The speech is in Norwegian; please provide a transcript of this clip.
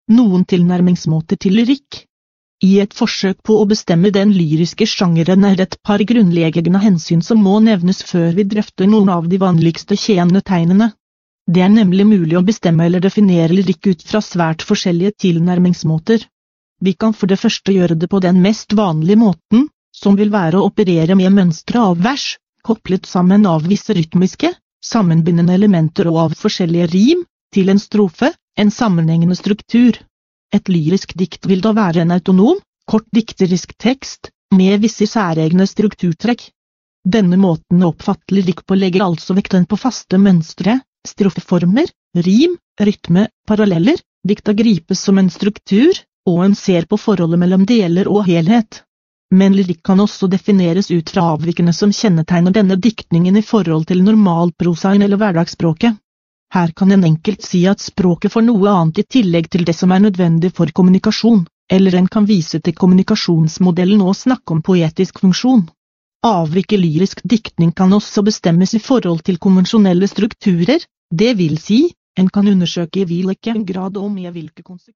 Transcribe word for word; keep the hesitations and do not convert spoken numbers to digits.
Noen tilnærmingsmåter til lyrikk. I et forsøk på å bestemme den lyriske sjangeren er det et par grunnleggende hensyn som må nevnes før vi drøfter noen av de vanligste kjennetegnene. Det er nemlig mulig å bestemme eller definere lyrikk ut fra svært forskjellige tilnærmingsmåter. Vi kan for det første gjøre det på den mest vanlige måten, som vil være å operere med mønstre av vers, kopplet sammen av visse rytmiske, sammenbindende elementer og av forskjellige rim, til en strofe, en sammenhengende struktur. Et lyrisk dikt vil da være en autonom, kort dikterisk tekst, med visse særegne strukturtrekk. Denne måten å oppfatte lyrikk på legger altså vekten på faste mønstre, strofeformer, rim, rytme, paralleller, dikta gripes som en struktur, og en ser på forholdet mellom deler og helhet. Men lyrikk kan også defineres ut fra avvikene som kjennetegner denne diktningen i forhold til normalprosaen eller hverdagsspråket. Her kan en enkelt si at språket får noe annet i tillegg til det som er nødvendig for kommunikasjon, eller en kan vise til kommunikasjonsmodellen og snakke om poetisk funksjon. Avvik i lyrisk diktning kan også bestemmes i forhold til konvensjonelle strukturer, det vil si, en kan undersøke i hvilken grad og med hvilke konsekvenser.